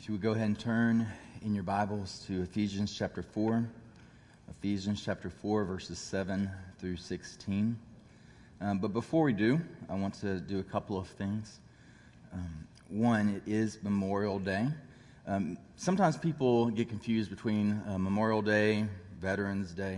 If you would go ahead and turn in your Bibles to Ephesians chapter 4. Ephesians chapter 4, verses 7 through 16. But before we do, I want to do a couple of things. One, it is Memorial Day. Sometimes people get confused between Memorial Day, Veterans Day.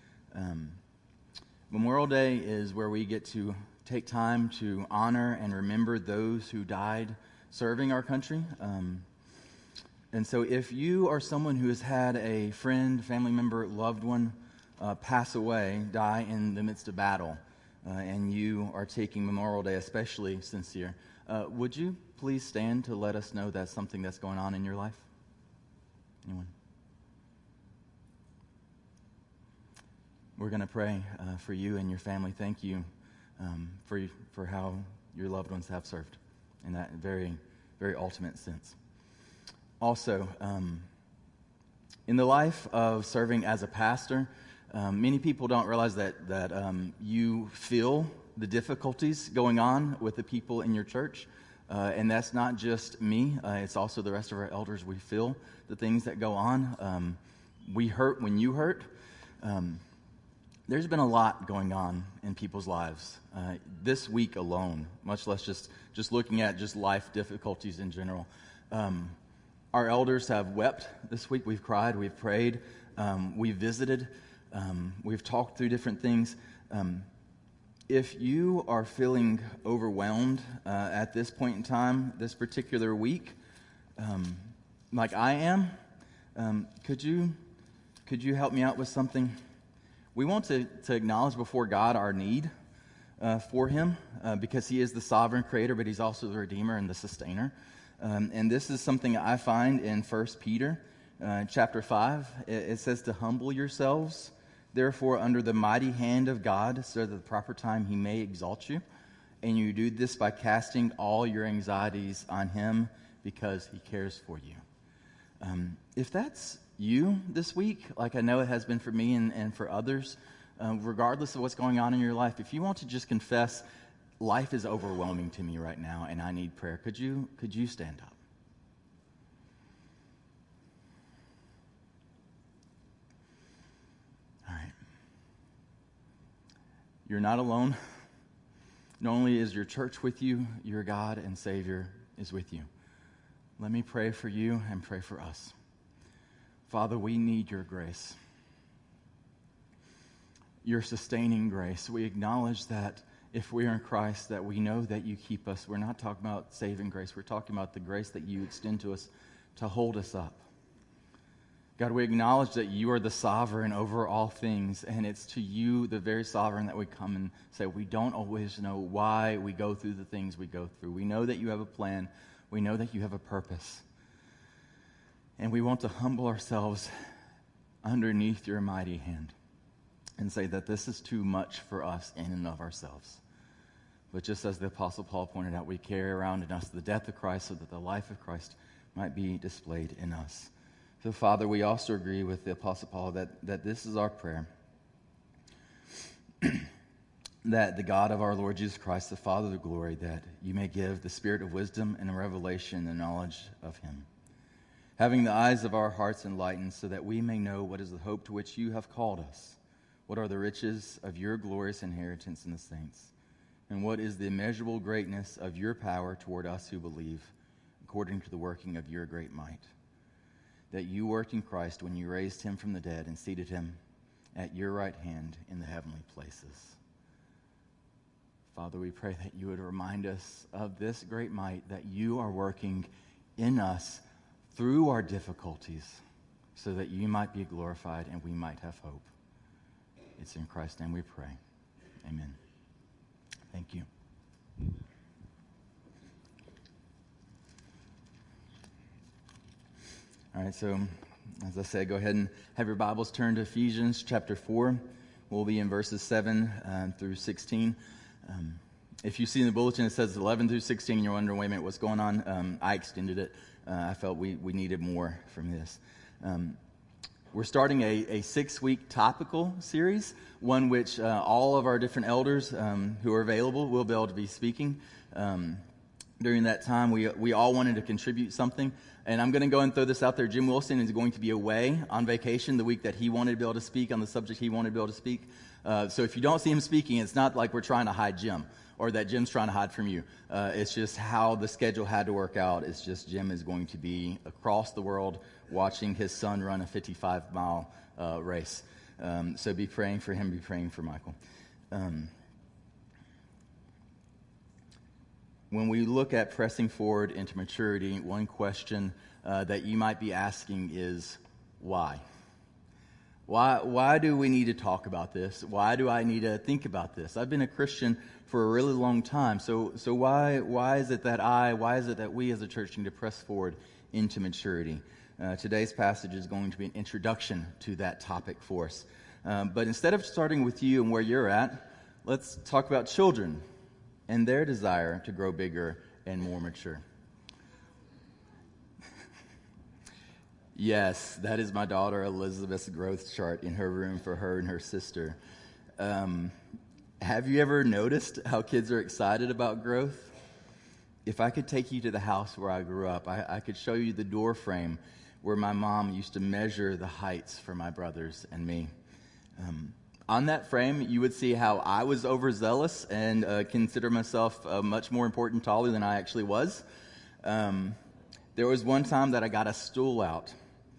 Memorial Day is where we get to take time to honor and remember those who died serving our country. And so if you are someone who has had a friend, family member, loved one pass away, die in the midst of battle, and you are taking Memorial Day especially sincere, would you please stand to let us know that's something that's going on in your life? Anyone? We're going to pray for you and your family. Thank you for how your loved ones have served in that very, very ultimate sense. Also, in the life of serving as a pastor, many people don't realize that you feel the difficulties going on with the people in your church. And that's not just me. It's also the rest of our elders. We feel the things that go on. We hurt when you hurt. There's been a lot going on in people's lives this week alone, much less just looking at just life difficulties in general. Our elders have wept this week. We've cried. We've prayed. We've visited. We've talked through different things. If you are feeling overwhelmed at this point in time, this particular week, like I am, could you help me out with something? We want to acknowledge before God our need for Him because He is the sovereign creator, but He's also the Redeemer and the sustainer. And this is something I find in 1 Peter chapter 5. It says to humble yourselves, therefore, under the mighty hand of God, so that at the proper time He may exalt you. And you do this by casting all your anxieties on Him because He cares for you. If that's you this week, like I know it has been for me and for others, regardless of what's going on in your life, if you want to just confess, life is overwhelming to me right now and I need prayer, could you stand up? All right. You're not alone. Not only is your church with you, your God and Savior is with you. Let me pray for you and pray for us. Father, we need your grace, your sustaining grace. We acknowledge that if we are in Christ, that we know that you keep us. We're not talking about saving grace. We're talking about the grace that you extend to us to hold us up. God, we acknowledge that you are the sovereign over all things, and it's to you, the very sovereign, that we come and say we don't always know why we go through the things we go through. We know that you have a plan. We know that you have a purpose. And we want to humble ourselves underneath your mighty hand and say that this is too much for us in and of ourselves. But just as the Apostle Paul pointed out, we carry around in us the death of Christ so that the life of Christ might be displayed in us. So, Father, we also agree with the Apostle Paul that this is our prayer, that the God of our Lord Jesus Christ, the Father of glory, that you may give the spirit of wisdom and revelation and the knowledge of him, having the eyes of our hearts enlightened so that we may know what is the hope to which you have called us, what are the riches of your glorious inheritance in the saints, and what is the immeasurable greatness of your power toward us who believe, according to the working of your great might, that you worked in Christ when you raised him from the dead and seated him at your right hand in the heavenly places. Father, we pray that you would remind us of this great might, that you are working in us through our difficulties so that you might be glorified and we might have hope. It's in Christ's name we pray. Amen. Thank you. All right, so as I said, go ahead and have your Bibles turned to Ephesians chapter 4. We'll be in verses 7 through 16. If you see in the bulletin, it says 11 through 16, and you're wondering, wait a minute, what's going on? I extended it. I felt we needed more from this. We're starting a 6-week topical series, one which all of our different elders who are available will be able to be speaking. during that time, we all wanted to contribute something. And I'm going to go and throw this out there. Jim Wilson is going to be away on vacation the week that he wanted to be able to speak on the subject he wanted to be able to speak. So if you don't see him speaking, it's not like we're trying to hide Jim or that Jim's trying to hide from you. It's just how the schedule had to work out. It's just Jim is going to be across the world watching his son run a 55-mile race. So be praying for him, be praying for Michael. When we look at pressing forward into maturity, one question that you might be asking is, why? Why do we need to talk about this? Why do I need to think about this? I've been a Christian for a really long time, so why is it that we as a church need to press forward into maturity? Today's passage is going to be an introduction to that topic for us. But instead of starting with you and where you're at, let's talk about children and their desire to grow bigger and more mature. Yes, that is my daughter Elizabeth's growth chart in her room for her and her sister. Have you ever noticed how kids are excited about growth? If I could take you to the house where I grew up, I could show you the door frame where my mom used to measure the heights for my brothers and me. On that frame, you would see how I was overzealous and consider myself much more important taller than I actually was. There was one time that I got a stool out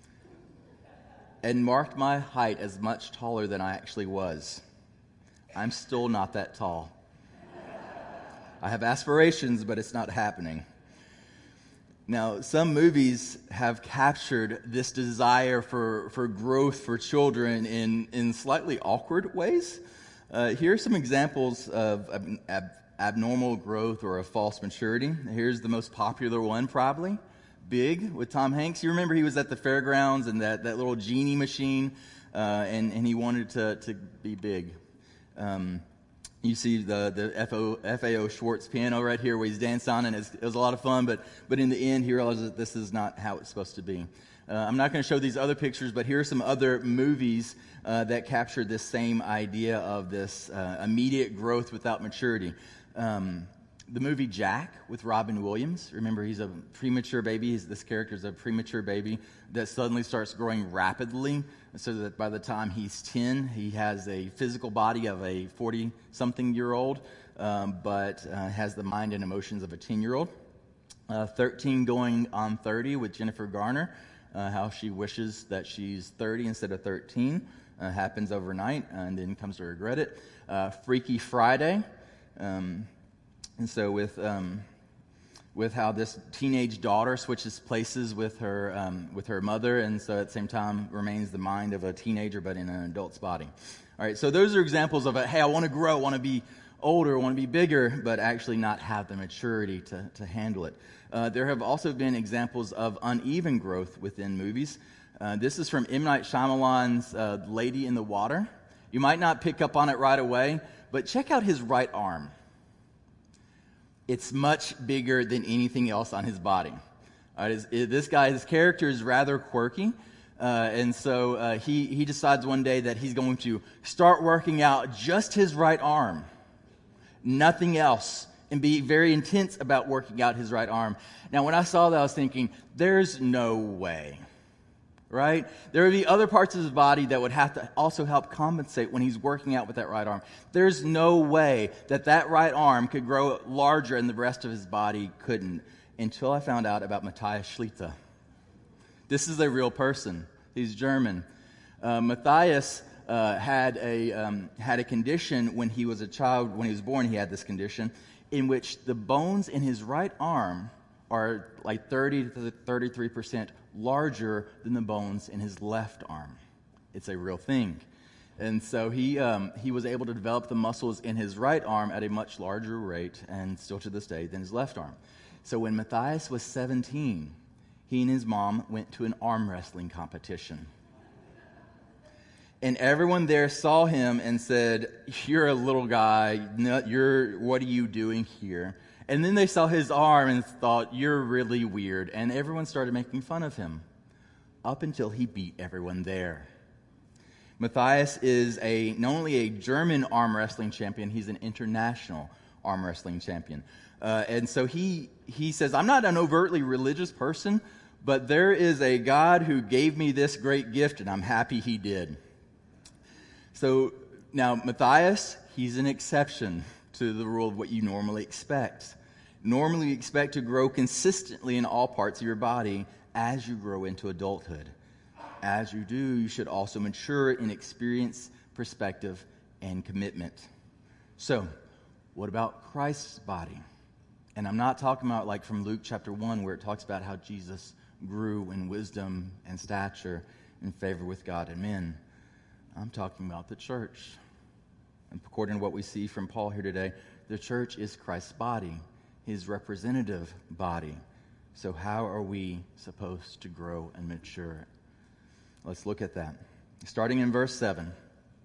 and marked my height as much taller than I actually was. I'm still not that tall. I have aspirations, but it's not happening. Now, some movies have captured this desire for growth for children in slightly awkward ways. Here are some examples of abnormal growth or a false maturity. Here's the most popular one, probably. Big, with Tom Hanks. You remember he was at the fairgrounds and that little genie machine, and he wanted to be big. You see the FAO Schwartz piano right here where he's dancing on, and it was a lot of fun, but in the end, he realizes that this is not how it's supposed to be. I'm not going to show these other pictures, but here are some other movies that capture this same idea of this immediate growth without maturity. The movie Jack with Robin Williams. Remember, he's a premature baby. This character is a premature baby that suddenly starts growing rapidly, so that by the time he's 10, he has a physical body of a 40-something-year-old, but has the mind and emotions of a 10-year-old. 13 going on 30 with Jennifer Garner, how she wishes that she's 30 instead of 13. Happens overnight and then comes to regret it. Freaky Friday. And so with how this teenage daughter switches places with her mother, and so at the same time remains the mind of a teenager but in an adult's body. All right, so those are examples of hey, I want to grow, I want to be older, I want to be bigger, but actually not have the maturity to handle it. There have also been examples of uneven growth within movies. This is from M. Night Shyamalan's Lady in the Water. You might not pick up on it right away, but check out his right arm. It's much bigger than anything else on his body. This guy's character is rather quirky, and so he decides one day that he's going to start working out just his right arm, nothing else, and be very intense about working out his right arm. Now, when I saw that, I was thinking, there's no way. Right? There would be other parts of his body that would have to also help compensate when he's working out with that right arm. There's no way that right arm could grow larger and the rest of his body couldn't, until I found out about Matthias Schlichter. This is a real person. He's German. Matthias had a condition when he was a child. When he was born, he had this condition in which the bones in his right arm are like 30 to 33% larger than the bones in his left arm. It's a real thing. And so he was able to develop the muscles in his right arm at a much larger rate, and still to this day, than his left arm. So when Matthias was 17, he and his mom went to an arm wrestling competition. And everyone there saw him and said, "You're a little guy. What are you doing here?" And then they saw his arm and thought, "You're really weird." And everyone started making fun of him, up until he beat everyone there. Matthias is not only a German arm wrestling champion, he's an international arm wrestling champion. And so he says, I'm not an overtly religious person, but there is a God who gave me this great gift, and I'm happy he did. So now Matthias, he's an exception to the rule of what you normally expect. Normally, you expect to grow consistently in all parts of your body as you grow into adulthood. As you do, you should also mature in experience, perspective, and commitment. So, what about Christ's body? And I'm not talking about like from Luke chapter 1 where it talks about how Jesus grew in wisdom and stature in favor with God and men. I'm talking about the church. And according to what we see from Paul here today, the church is Christ's body, his representative body. So how are we supposed to grow and mature? Let's look at that. Starting in verse 7.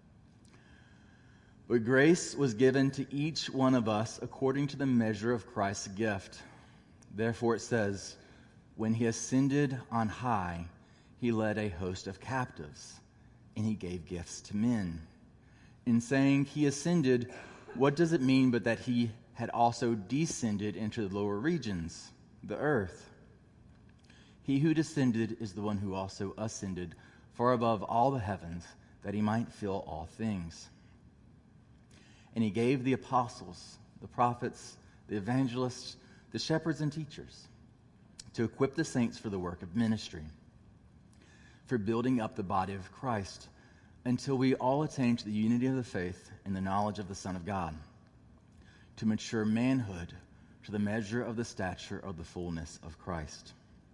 But grace was given to each one of us according to the measure of Christ's gift. Therefore it says, when he ascended on high, he led a host of captives, and he gave gifts to men. In saying he ascended, what does it mean but that he had also descended into the lower regions, the earth? He who descended is the one who also ascended far above all the heavens, that he might fill all things. And he gave the apostles, the prophets, the evangelists, the shepherds and teachers to equip the saints for the work of ministry, for building up the body of Christ, until we all attain to the unity of the faith and the knowledge of the Son of God, to mature manhood, to the measure of the stature of the fullness of Christ,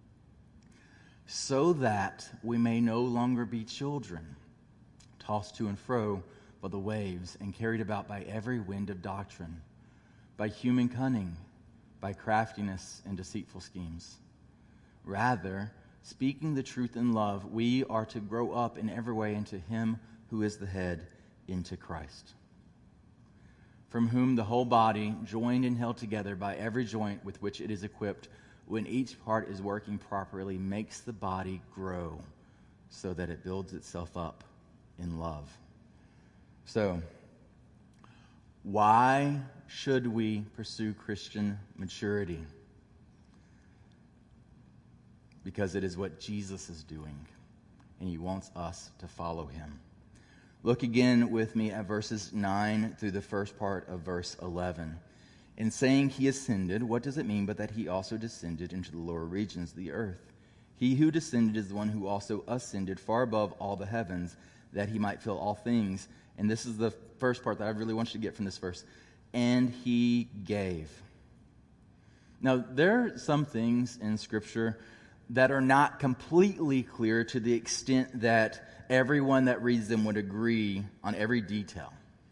so that we may no longer be children, tossed to and fro by the waves and carried about by every wind of doctrine, by human cunning, by craftiness and deceitful schemes. Rather, speaking the truth in love, we are to grow up in every way into him who is the head, into Christ, from whom the whole body, joined and held together by every joint with which it is equipped, when each part is working properly, makes the body grow so that it builds itself up in love. So, why should we pursue Christian maturity? Because it is what Jesus is doing, and he wants us to follow him. Look again with me at verses 9 through the first part of verse 11. In saying he ascended, what does it mean but that he also descended into the lower regions of the earth? He who descended is the one who also ascended far above all the heavens, that he might fill all things. And this is the first part that I really want you to get from this verse. And he gave. Now, there are some things in Scripture that are not completely clear to the extent that everyone that reads them would agree on every detail.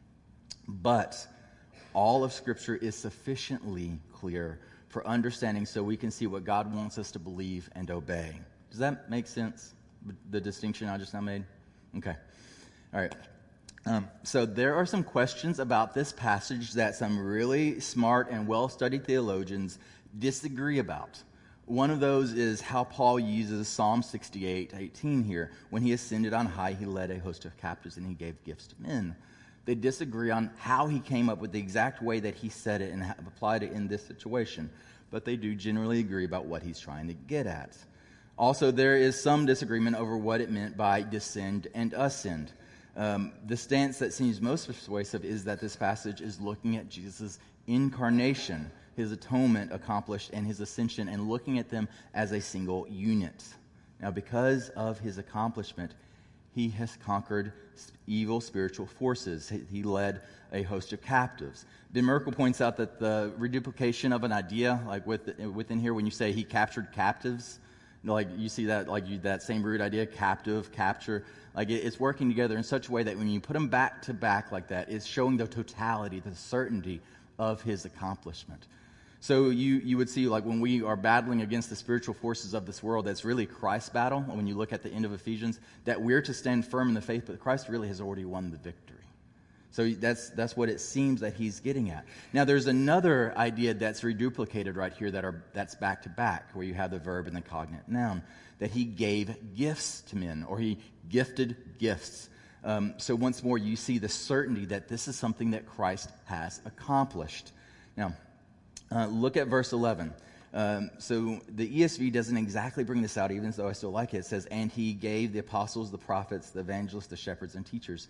But all of Scripture is sufficiently clear for understanding so we can see what God wants us to believe and obey. Does that make sense, the distinction I just now made? Okay. All right. So there are some questions about this passage that some really smart and well-studied theologians disagree about. One of those is how Paul uses Psalm 68:18 here. When he ascended on high, he led a host of captives and he gave gifts to men. They disagree on how he came up with the exact way that he said it and applied it in this situation. But they do generally agree about what he's trying to get at. Also, there is some disagreement over what it meant by descend and ascend. The stance that seems most persuasive is that this passage is looking at Jesus' incarnation, his atonement accomplished, and his ascension, and looking at them as a single unit. Now, because of his accomplishment, he has conquered evil spiritual forces. He led a host of captives. Ben Merkel points out that the reduplication of an idea, like within here, when you say he captured captives, like you see that, like that same root idea, captive, capture, like it's working together in such a way that when you put them back to back like that, it's showing the totality, the certainty of his accomplishment. So you would see, like when we are battling against the spiritual forces of this world, that's really Christ's battle. When you look at the end of Ephesians, that we're to stand firm in the faith, but Christ really has already won the victory. So that's what it seems that he's getting at. Now, there's another idea that's reduplicated right here that's back to back, where you have the verb and the cognate noun, that he gave gifts to men, or he gifted gifts. So once more, you see the certainty that this is something that Christ has accomplished. Now, look at verse 11. So the ESV doesn't exactly bring this out, even though I still like it. It says, and he gave the apostles, the prophets, the evangelists, the shepherds, and teachers.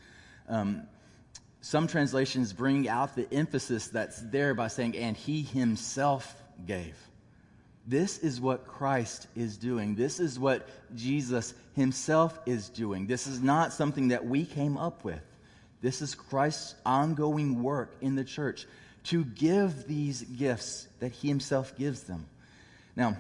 Some translations bring out the emphasis that's there by saying, and he himself gave. This is what Christ is doing. This is what Jesus himself is doing. This is not something that we came up with. This is Christ's ongoing work in the church to give these gifts that he himself gives them. Now,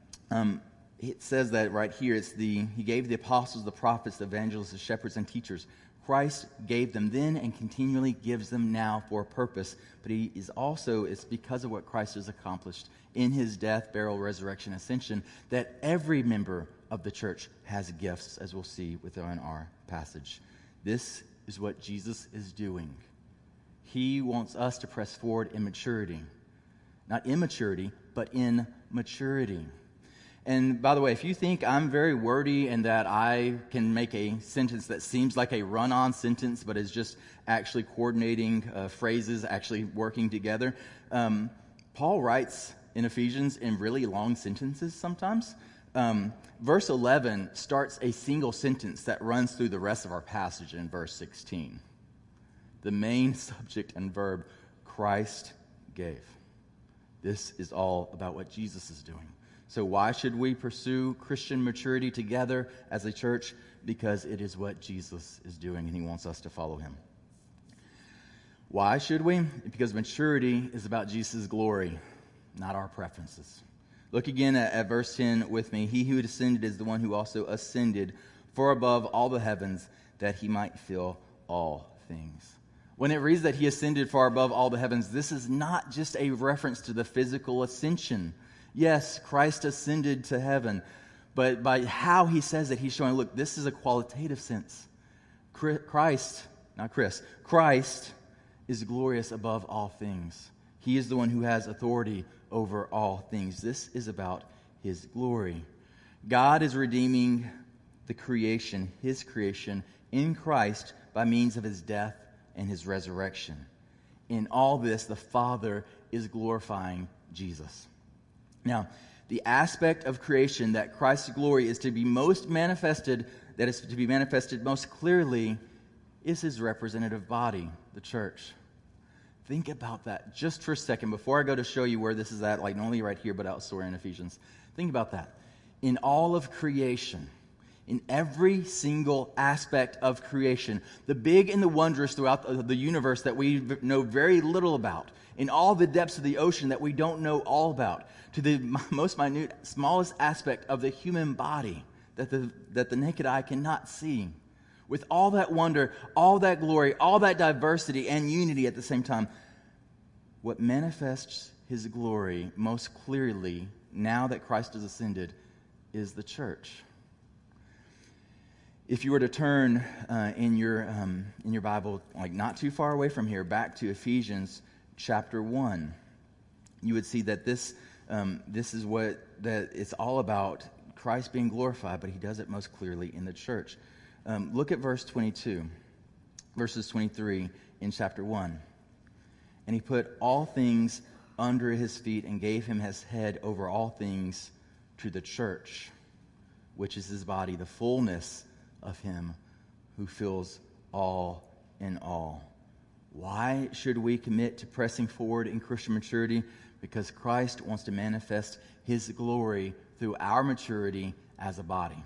it says that right here, he gave the apostles, the prophets, the evangelists, the shepherds, and teachers. Christ gave them then and continually gives them now for a purpose. But it's because of what Christ has accomplished in his death, burial, resurrection, ascension, that every member of the church has gifts, as we'll see within our passage. This is what Jesus is doing. He wants us to press forward in maturity. Not immaturity, but in maturity. And by the way, if you think I'm very wordy and that I can make a sentence that seems like a run-on sentence but is just actually coordinating phrases, actually working together, Paul writes in Ephesians in really long sentences sometimes. Verse 11 starts a single sentence that runs through the rest of our passage in verse 16. The main subject and verb, Christ gave. This is all about what Jesus is doing. So why should we pursue Christian maturity together as a church? Because it is what Jesus is doing, and he wants us to follow him. Why should we? Because maturity is about Jesus' glory, not our preferences. Look again at verse 10 with me. He who descended is the one who also ascended far above all the heavens, that he might fill all things. When it reads that he ascended far above all the heavens, this is not just a reference to the physical ascension. Yes, Christ ascended to heaven, but by how he says it, he's showing, look, this is a qualitative sense. Christ is glorious above all things. He is the one who has authority over all things. This is about his glory. God is redeeming the creation, his creation, in Christ by means of his death and his resurrection. In all this, the Father is glorifying Jesus. Now, the aspect of creation that Christ's glory is to be most manifested, that is to be manifested most clearly, is his representative body, the church. Think about that just for a second before I go to show you where this is at, like not only right here, but elsewhere in Ephesians. Think about that. In all of creation, in every single aspect of creation, the big and the wondrous throughout the universe that we know very little about, in all the depths of the ocean that we don't know all about, to the most minute, smallest aspect of the human body that the naked eye cannot see. With all that wonder, all that glory, all that diversity and unity at the same time, what manifests his glory most clearly, now that Christ has ascended, is the church. If you were to turn in your Bible, like not too far away from here, back to Ephesians chapter 1, you would see that this is what that it's all about, Christ being glorified, but he does it most clearly in the church. Look at verses 23 in chapter 1. And he put all things under his feet and gave him his head over all things to the church, which is his body, the fullness of him who fills all in all. Why should we commit to pressing forward in Christian maturity? Because Christ wants to manifest his glory through our maturity as a body.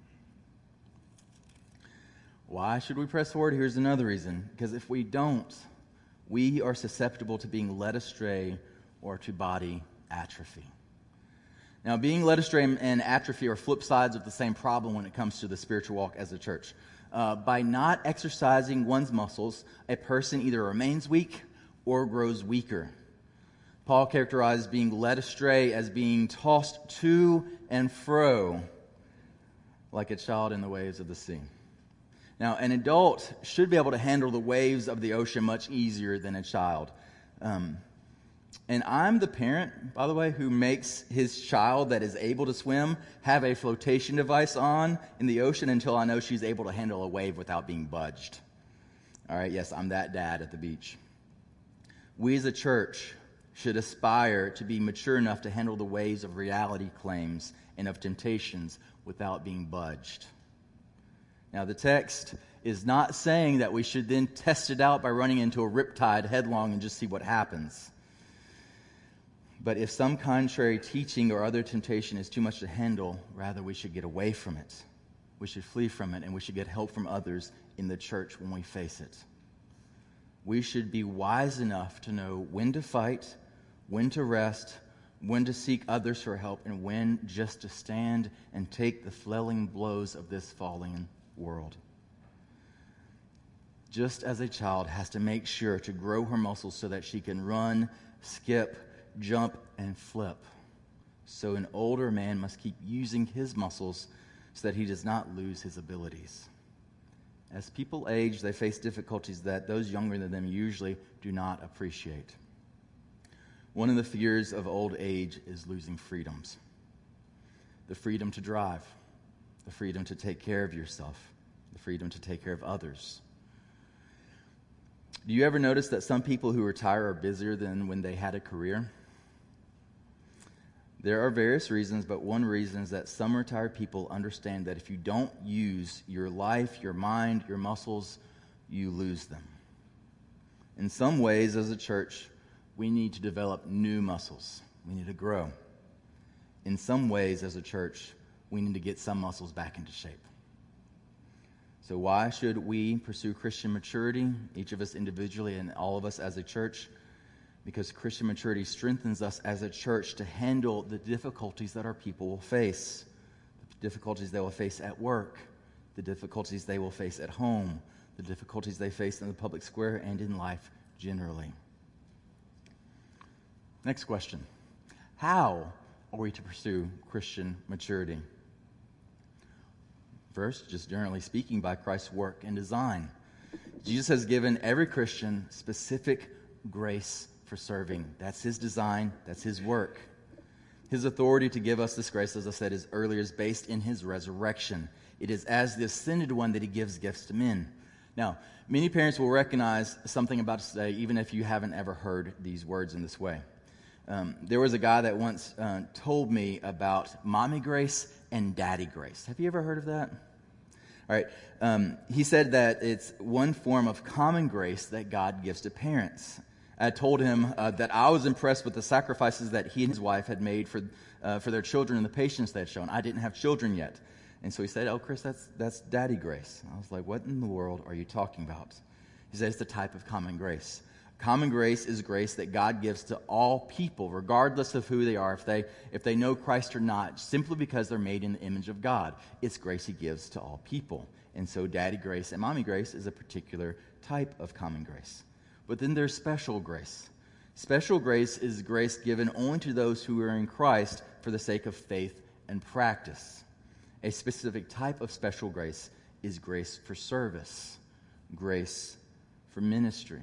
Why should we press forward? Here's another reason. Because if we don't, we are susceptible to being led astray or to body atrophy. Now, being led astray and atrophy are flip sides of the same problem when it comes to the spiritual walk as a church. By not exercising one's muscles, a person either remains weak or grows weaker. Paul characterized being led astray as being tossed to and fro like a child in the waves of the sea. Now, an adult should be able to handle the waves of the ocean much easier than a child. And I'm the parent, by the way, who makes his child that is able to swim have a flotation device on in the ocean until I know she's able to handle a wave without being budged. All right, yes, I'm that dad at the beach. We as a church should aspire to be mature enough to handle the waves of reality claims and of temptations without being budged. Now, the text is not saying that we should then test it out by running into a riptide headlong and just see what happens. But if some contrary teaching or other temptation is too much to handle, rather we should get away from it. We should flee from it, and we should get help from others in the church when we face it. We should be wise enough to know when to fight, when to rest, when to seek others for help, and when just to stand and take the flailing blows of this falling world. Just as a child has to make sure to grow her muscles so that she can run, skip, jump, and flip, so an older man must keep using his muscles so that he does not lose his abilities. As people age, they face difficulties that those younger than them usually do not appreciate. One of the fears of old age is losing freedoms. The freedom to drive, the freedom to take care of yourself, the freedom to take care of others. Do you ever notice that some people who retire are busier than when they had a career? There are various reasons, but one reason is that some retired people understand that if you don't use your life, your mind, your muscles, you lose them. In some ways, as a church, we need to develop new muscles. We need to grow. In some ways, as a church, we need to get some muscles back into shape. So why should we pursue Christian maturity, each of us individually and all of us as a church? Because Christian maturity strengthens us as a church to handle the difficulties that our people will face. The difficulties they will face at work, the difficulties they will face at home, the difficulties they face in the public square and in life generally. Next question. How are we to pursue Christian maturity? First, just generally speaking, by Christ's work and design. Jesus has given every Christian specific grace for serving. That's his design. That's his work. His authority to give us this grace, as I said earlier, is based in his resurrection. It is as the ascended one that he gives gifts to men. Now, many parents will recognize something about us today, even if you haven't ever heard these words in this way. There was a guy that once told me about mommy grace and daddy grace. Have you ever heard of that? All right. He said that it's one form of common grace that God gives to parents. I told him that I was impressed with the sacrifices that he and his wife had made for their children and the patience they had shown. I didn't have children yet. And so he said, "Oh, Chris, that's daddy grace." I was like, "What in the world are you talking about?" He said, "It's the type of common grace. Common grace is grace that God gives to all people, regardless of who they are, if they know Christ or not, simply because they're made in the image of God. It's grace he gives to all people. And so daddy grace and mommy grace is a particular type of common grace. But then there's special grace. Special grace is grace given only to those who are in Christ for the sake of faith and practice. A specific type of special grace is grace for service, grace for ministry.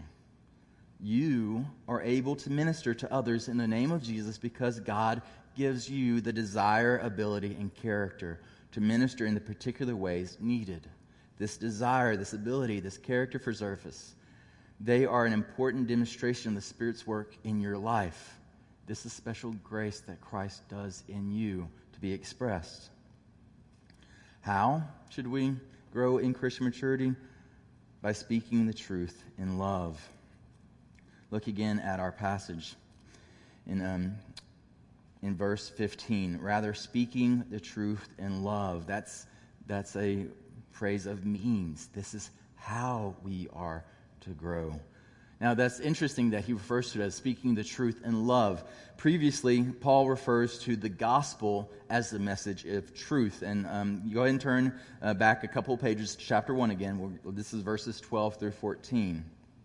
You are able to minister to others in the name of Jesus because God gives you the desire, ability, and character to minister in the particular ways needed. This desire, this ability, this character for service, they are an important demonstration of the Spirit's work in your life. This is special grace that Christ does in you to be expressed. How should we grow in Christian maturity? By speaking the truth in love. Look again at our passage in verse 15. Rather, speaking the truth in love. That's a phrase of means. This is how we are to grow. Now, that's interesting that he refers to it as speaking the truth in love. Previously, Paul refers to the gospel as the message of truth. And you go ahead and turn back a couple of pages to chapter 1 again. This is verses 12 through 14.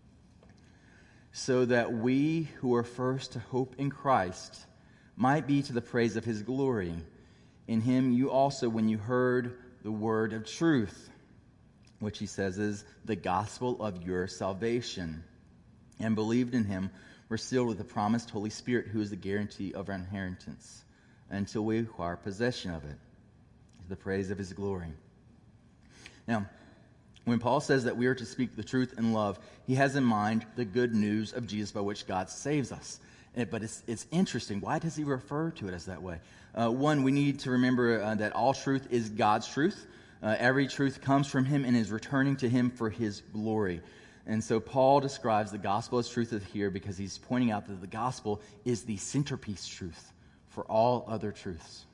So that we who are first to hope in Christ might be to the praise of his glory. In him you also, when you heard the word of truth, which he says is the gospel of your salvation, and believed in him, were sealed with the promised Holy Spirit, who is the guarantee of our inheritance, until we acquire possession of it, to the praise of his glory. Now, when Paul says that we are to speak the truth in love, he has in mind the good news of Jesus by which God saves us. But it's interesting. Why does he refer to it as that way? One, we need to remember that all truth is God's truth. Every truth comes from him and is returning to him for his glory. And so Paul describes the gospel as truth here because he's pointing out that the gospel is the centerpiece truth for all other truths.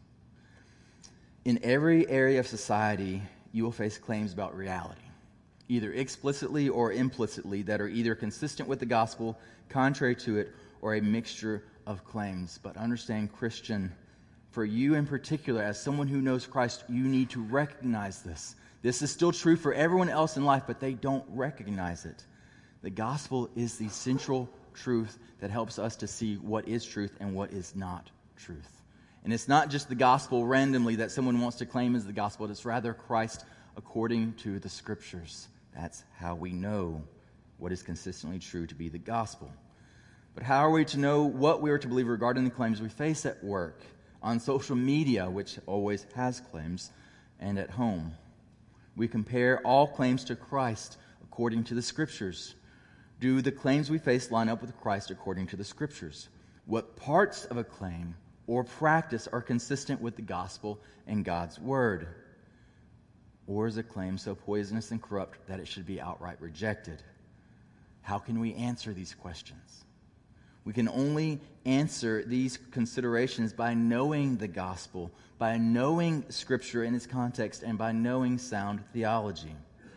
In every area of society, you will face claims about reality, either explicitly or implicitly, that are either consistent with the gospel, contrary to it, or a mixture of claims. But understand, Christian, for you in particular, as someone who knows Christ, you need to recognize this. This is still true for everyone else in life, but they don't recognize it. The gospel is the central truth that helps us to see what is truth and what is not truth. And it's not just the gospel randomly that someone wants to claim as the gospel. It's rather Christ according to the Scriptures. That's how we know what is consistently true to be the gospel. But how are we to know what we are to believe regarding the claims we face at work, on social media, which always has claims, and at home? We compare all claims to Christ according to the Scriptures. Do the claims we face line up with Christ according to the Scriptures? What parts of a claim or practice are consistent with the gospel and God's word? Or is a claim so poisonous and corrupt that it should be outright rejected? How can we answer these questions? We can only answer these considerations by knowing the gospel, by knowing Scripture in its context, and by knowing sound theology.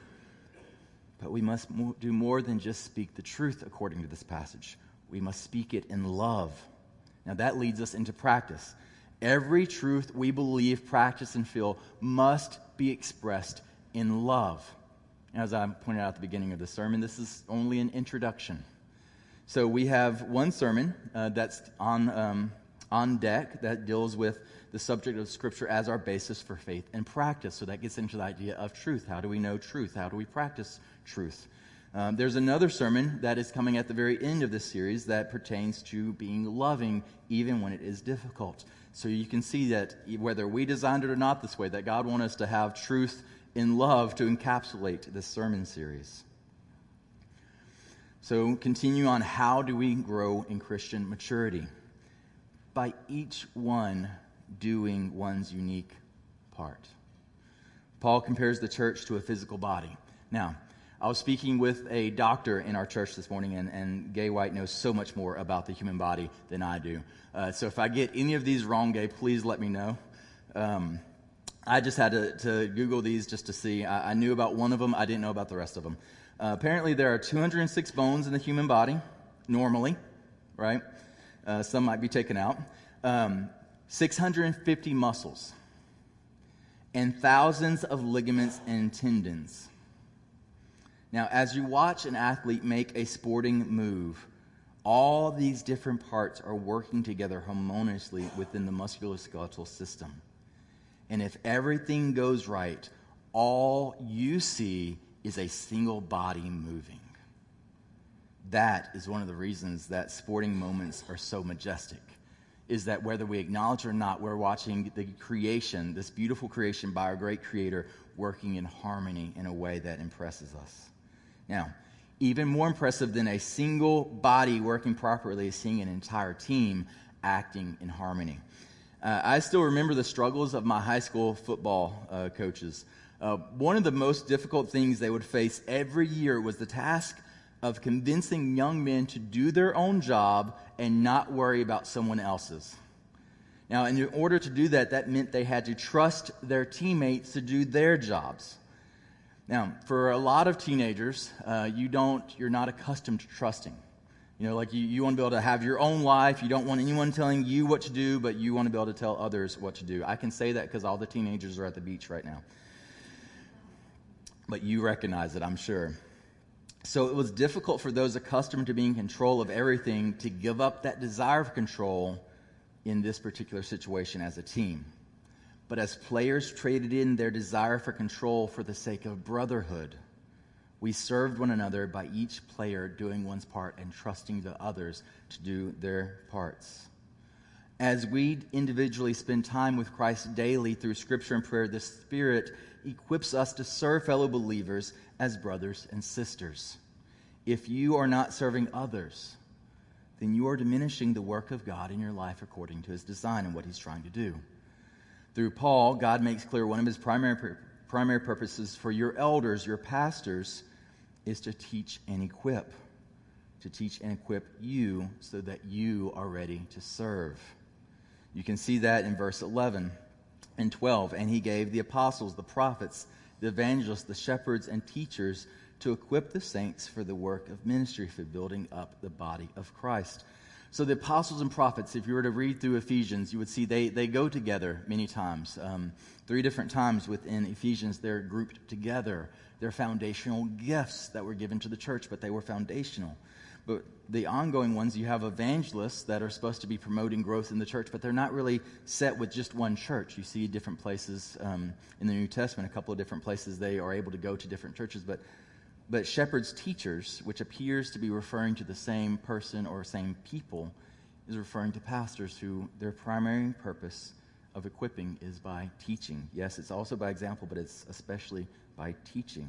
But we must do more than just speak the truth according to this passage. We must speak it in love. Now that leads us into practice. Every truth we believe, practice, and feel must be expressed in love. As I pointed out at the beginning of the sermon, this is only an introduction. So we have one sermon that's on deck that deals with the subject of Scripture as our basis for faith and practice. So that gets into the idea of truth. How do we know truth? How do we practice truth? There's another sermon that is coming at the very end of this series that pertains to being loving even when it is difficult. So you can see that whether we designed it or not this way, that God wants us to have truth in love to encapsulate this sermon series. So continue on, how do we grow in Christian maturity? By each one doing one's unique part. Paul compares the church to a physical body. Now, I was speaking with a doctor in our church this morning, and Gay White knows so much more about the human body than I do. So if I get any of these wrong, Gay, please let me know. I just had to Google these just to see. I knew about one of them. I didn't know about the rest of them. Apparently, there are 206 bones in the human body, normally, right? Some might be taken out. 650 muscles, and thousands of ligaments and tendons. Now, as you watch an athlete make a sporting move, all these different parts are working together harmoniously within the musculoskeletal system. And if everything goes right, all you see is a single body moving. That is one of the reasons that sporting moments are so majestic, is that whether we acknowledge or not, we're watching the creation, this beautiful creation by our great Creator, working in harmony in a way that impresses us. Now, even more impressive than a single body working properly is seeing an entire team acting in harmony. I still remember the struggles of my high school football coaches. One of the most difficult things they would face every year was the task of convincing young men to do their own job and not worry about someone else's. Now, in order to do that, that meant they had to trust their teammates to do their jobs. Now, for a lot of teenagers, you're not accustomed to trusting. You know, like you want to be able to have your own life. You don't want anyone telling you what to do, but you want to be able to tell others what to do. I can say that because all the teenagers are at the beach right now. But you recognize it, I'm sure. So it was difficult for those accustomed to being in control of everything to give up that desire for control in this particular situation as a team. But as players traded in their desire for control for the sake of brotherhood, we served one another by each player doing one's part and trusting the others to do their parts. As we individually spend time with Christ daily through Scripture and prayer, the Spirit equips us to serve fellow believers as brothers and sisters. If you are not serving others, then you are diminishing the work of God in your life according to his design and what he's trying to do. Through Paul, God makes clear one of his primary purposes for your elders, your pastors, is to teach and equip. To teach and equip you so that you are ready to serve. You can see that in verse 11 and 12. And he gave the apostles, the prophets, the evangelists, the shepherds, and teachers to equip the saints for the work of ministry, for building up the body of Christ. So the apostles and prophets, if you were to read through Ephesians, you would see they go together many times. 3 different times within Ephesians, they're grouped together. They're foundational gifts that were given to the church, but they were foundational. But the ongoing ones, you have evangelists that are supposed to be promoting growth in the church, but they're not really set with just one church. You see different places in the New Testament, a couple of different places they are able to go to different churches. But shepherds, teachers, which appears to be referring to the same person or same people, is referring to pastors who their primary purpose of equipping is by teaching. Yes, it's also by example, but it's especially by teaching.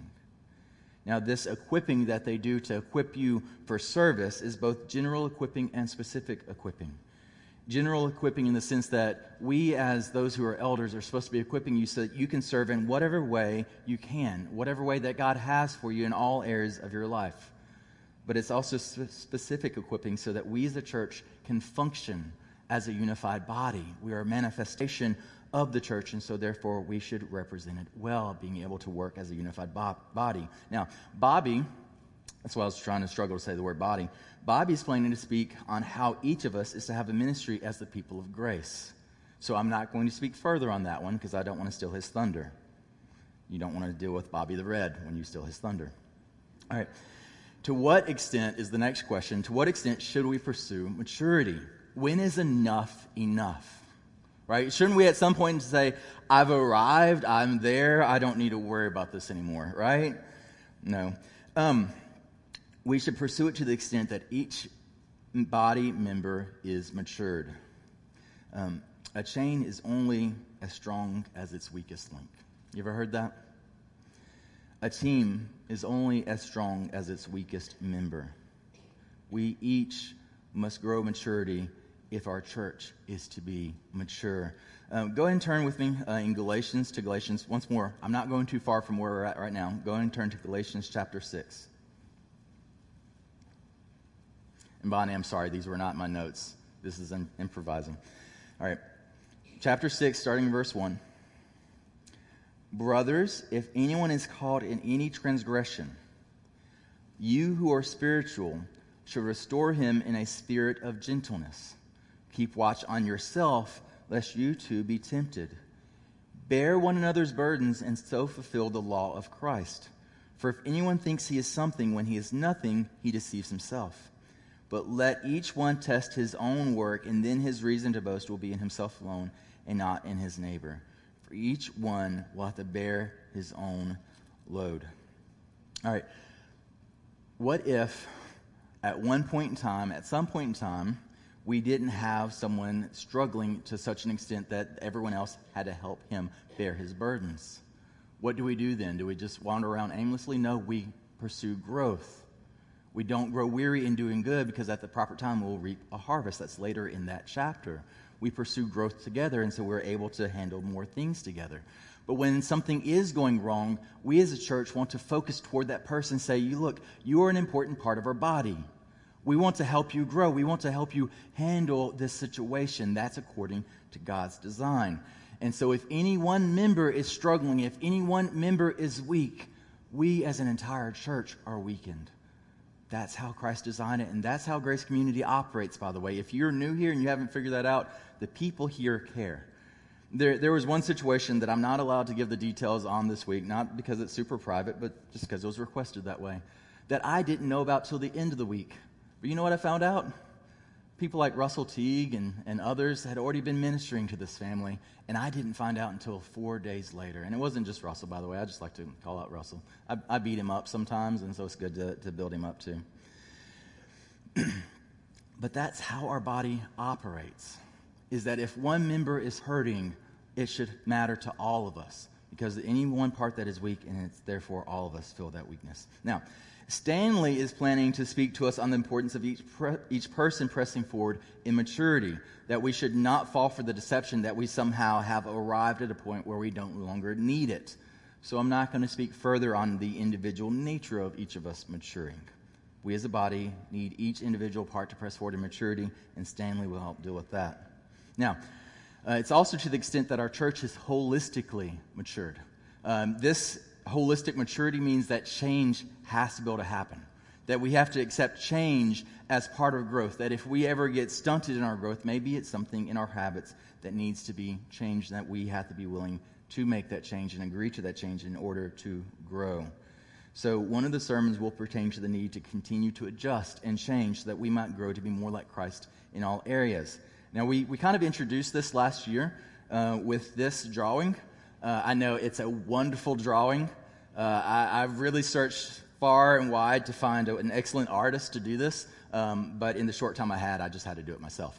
Now, this equipping that they do to equip you for service is both general equipping and specific equipping. General equipping in the sense that we, as those who are elders, are supposed to be equipping you so that you can serve in whatever way you can, whatever way that God has for you in all areas of your life. But it's also specific equipping so that we as a church can function as a unified body. We are a manifestation of the church, and so therefore we should represent it well, being able to work as a unified body. Now, Bobby, that's why I was trying to struggle to say the word body. Bobby's planning to speak on how each of us is to have a ministry as the people of grace. So I'm not going to speak further on that one because I don't want to steal his thunder. You don't want to deal with Bobby the Red when you steal his thunder. All right. To what extent is the next question? To what extent should we pursue maturity? When is enough enough? Right? Shouldn't we at some point say, I've arrived, I'm there, I don't need to worry about this anymore, right? No. We should pursue it to the extent that each body member is matured. A chain is only as strong as its weakest link. You ever heard that? A team is only as strong as its weakest member. We each must grow maturity if our church is to be mature. Go ahead and turn with me in Galatians to Galatians. Once more, I'm not going too far from where we're at right now. Go ahead and turn to Galatians chapter 6. And Bonnie, I'm sorry, these were not my notes. This is improvising. All right. Chapter 6, starting in verse 1. Brothers, if anyone is caught in any transgression, you who are spiritual should restore him in a spirit of gentleness. Keep watch on yourself, lest you too be tempted. Bear one another's burdens, and so fulfill the law of Christ. For if anyone thinks he is something when he is nothing, he deceives himself. But let each one test his own work, and then his reason to boast will be in himself alone, and not in his neighbor. For each one will have to bear his own load. All right. What if at some point in time, we didn't have someone struggling to such an extent that everyone else had to help him bear his burdens? What do we do then? Do we just wander around aimlessly? No, we pursue growth. We don't grow weary in doing good because at the proper time we'll reap a harvest. That's later in that chapter. We pursue growth together, and so we're able to handle more things together. But when something is going wrong, we as a church want to focus toward that person and say, look, you are an important part of our body. We want to help you grow. We want to help you handle this situation. That's according to God's design. And so if any one member is struggling, if any one member is weak, we as an entire church are weakened. That's how Christ designed it, and that's how Grace Community operates, by the way. If you're new here and you haven't figured that out, the people here care. There was one situation that I'm not allowed to give the details on this week, not because it's super private, but just because it was requested that way, that I didn't know about till the end of the week. But you know what I found out? People like Russell Teague and others had already been ministering to this family, and I didn't find out until 4 days later. And it wasn't just Russell, by the way. I just like to call out Russell. I beat him up sometimes, and so it's good to build him up too. But that's how our body operates, is that if one member is hurting, it should matter to all of us, because any one part that is weak, and it's therefore all of us feel that weakness. Now, Stanley is planning to speak to us on the importance of each person pressing forward in maturity, that we should not fall for the deception that we somehow have arrived at a point where we don't longer need it. So I'm not going to speak further on the individual nature of each of us maturing. We as a body need each individual part to press forward in maturity, and Stanley will help deal with that. Now, it's also to the extent that our church has holistically matured. This holistic maturity means that change has to be able to happen, that we have to accept change as part of growth, that if we ever get stunted in our growth, maybe it's something in our habits that needs to be changed, and that we have to be willing to make that change and agree to that change in order to grow. So one of the sermons will pertain to the need to continue to adjust and change so that we might grow to be more like Christ in all areas. Now, we kind of introduced this last year with this drawing. I know it's a wonderful drawing. I've really searched far and wide to find an excellent artist to do this, but in the short time I just had to do it myself.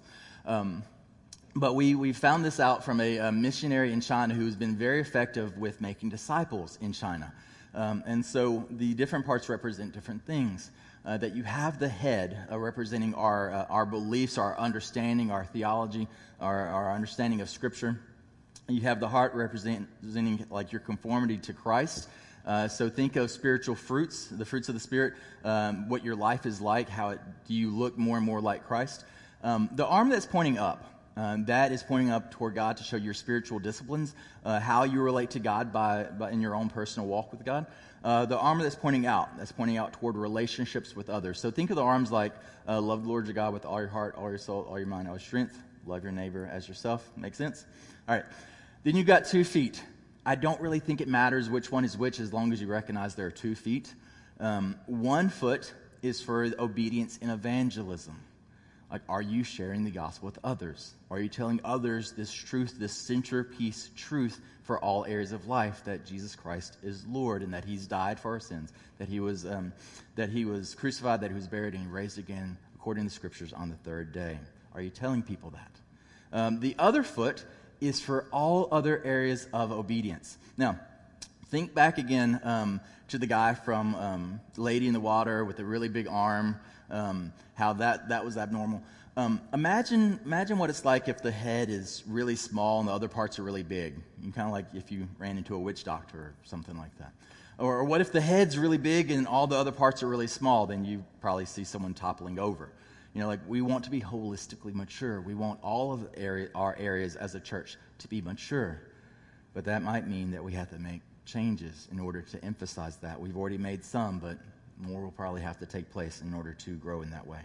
But we found this out from a missionary in China who's been very effective with making disciples in China. And so the different parts represent different things. That you have the head representing our beliefs, our understanding, our theology, our understanding of Scripture. You have the heart representing like your conformity to Christ. So think of spiritual fruits, the fruits of the Spirit, what your life is like, do you look more and more like Christ. The arm that's pointing up, that is pointing up toward God to show your spiritual disciplines, how you relate to God by in your own personal walk with God. The arm that's pointing out toward relationships with others. So think of the arms like love the Lord your God with all your heart, all your soul, all your mind, all your strength. Love your neighbor as yourself. Make sense? All right. Then you've got 2 feet. I don't really think it matters which one is which as long as you recognize there are 2 feet. 1 foot is for obedience in evangelism. Like, are you sharing the gospel with others? Are you telling others this truth, this centerpiece truth for all areas of life, that Jesus Christ is Lord and that He's died for our sins, that He was crucified, that He was buried, and He raised again according to the Scriptures on the 3rd day? Are you telling people that? The other foot is for all other areas of obedience. Now, think back again to the guy from Lady in the Water with a really big arm. How that was abnormal. Imagine what it's like if the head is really small and the other parts are really big. Kind of like if you ran into a witch doctor or something like that. Or what if the head's really big and all the other parts are really small? Then you probably see someone toppling over. Like we want to be holistically mature. We want all of our areas as a church to be mature. But that might mean that we have to make changes in order to emphasize that. We've already made some, but more will probably have to take place in order to grow in that way.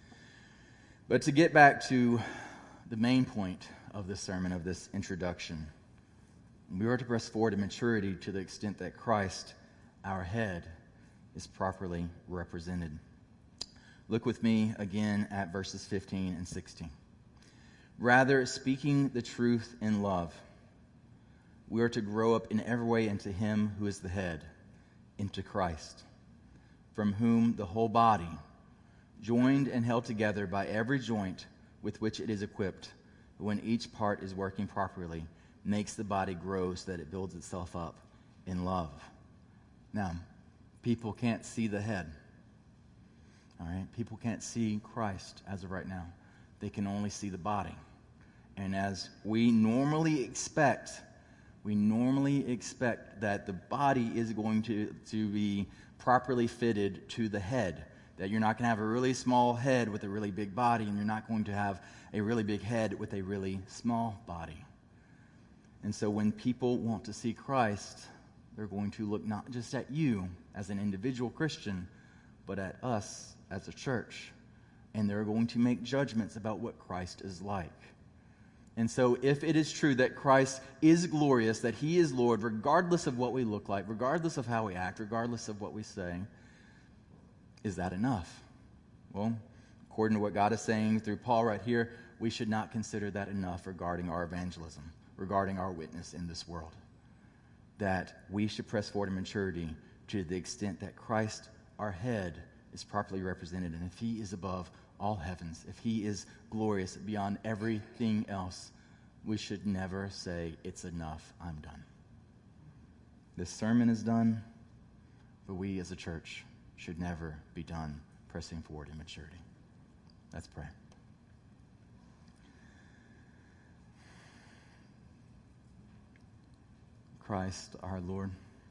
But to get back to the main point of this sermon, of this introduction, we are to press forward in maturity to the extent that Christ, our head, is properly represented. Look with me again at verses 15 and 16. Rather, speaking the truth in love, we are to grow up in every way into Him who is the head, into Christ, from whom the whole body, joined and held together by every joint with which it is equipped, when each part is working properly, makes the body grow so that it builds itself up in love. Now, people can't see the head. All right? People can't see Christ as of right now. They can only see the body. And as we normally expect that the body is going to be properly fitted to the head. That you're not going to have a really small head with a really big body, and you're not going to have a really big head with a really small body. And so when people want to see Christ, they're going to look not just at you as an individual Christian, but at us as a church. And they're going to make judgments about what Christ is like. And so if it is true that Christ is glorious, that He is Lord, regardless of what we look like, regardless of how we act, regardless of what we say, is that enough? Well, according to what God is saying through Paul right here, we should not consider that enough regarding our evangelism, regarding our witness in this world. That we should press forward in maturity to the extent that Christ, our head, is properly represented. And if He is above all heavens, if He is glorious beyond everything else, we should never say, it's enough, I'm done. This sermon is done, but we as a church should never be done pressing forward in maturity. Let's pray. Christ, our Lord,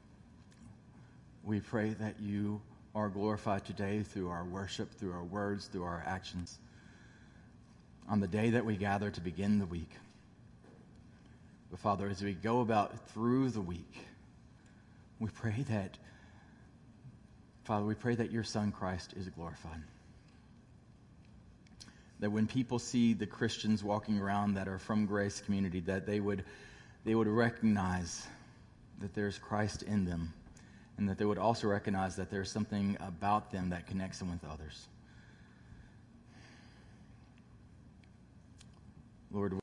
we pray that you are glorified today through our worship, through our words, through our actions. On the day that we gather to begin the week. But Father, as we go about through the week, we pray that, Father, we pray that your Son Christ is glorified. That when people see the Christians walking around that are from Grace Community, that they would recognize that there's Christ in them, and that they would also recognize that there's something about them that connects them with others. Lord,